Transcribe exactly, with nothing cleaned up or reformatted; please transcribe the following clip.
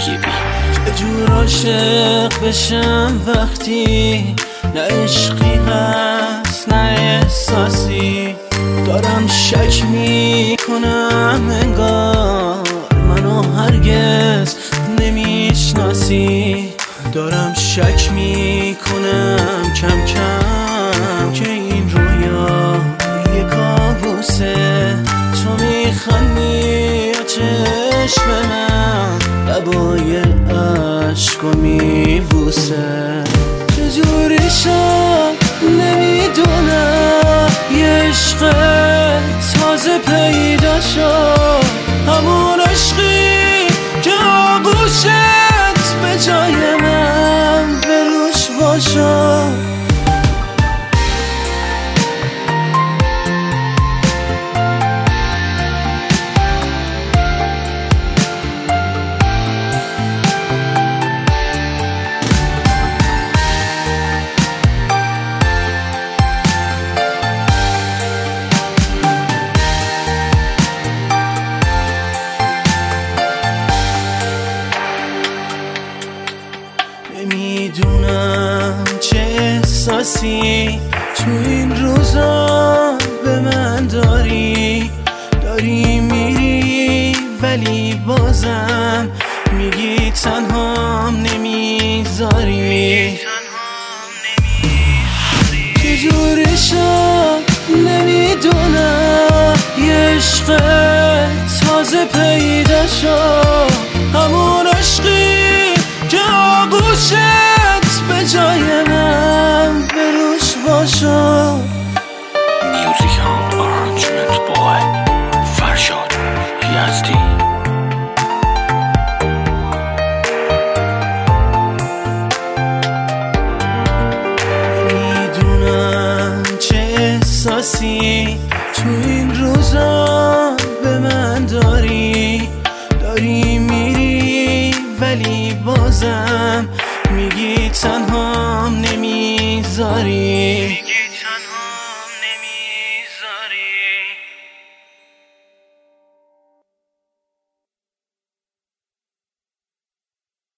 طیبی. چجور عاشق بشم وقتی نه عشقی هست نه احساسی؟ دارم شک میکنم انگار منو هرگز نمیشناسی. دارم شک میکنم کم کم که این رویا یه کابوسه. تو میخندی یا چشم من لبای عشقو میبوسه. چجوری شد نمیدونم یه عشق تازه پیدا شد، همون عشقی که آغوشت به جای من به روش باشد. نمیدونم چه احساسی تو این روزا به من داری. داری میری ولی بازم میگی تنهام نمیذاری. چجوری شد نمیدونم یه عشق تازه پیدا شد، همون عشقی که آغوشت به جای من به روش باشد. Music and arrangement by فرشاد یزدی. نمیدونم چه احساسی تو این روزا به من داری. داری میری ولی بازم میگی تنهام نمیذاری.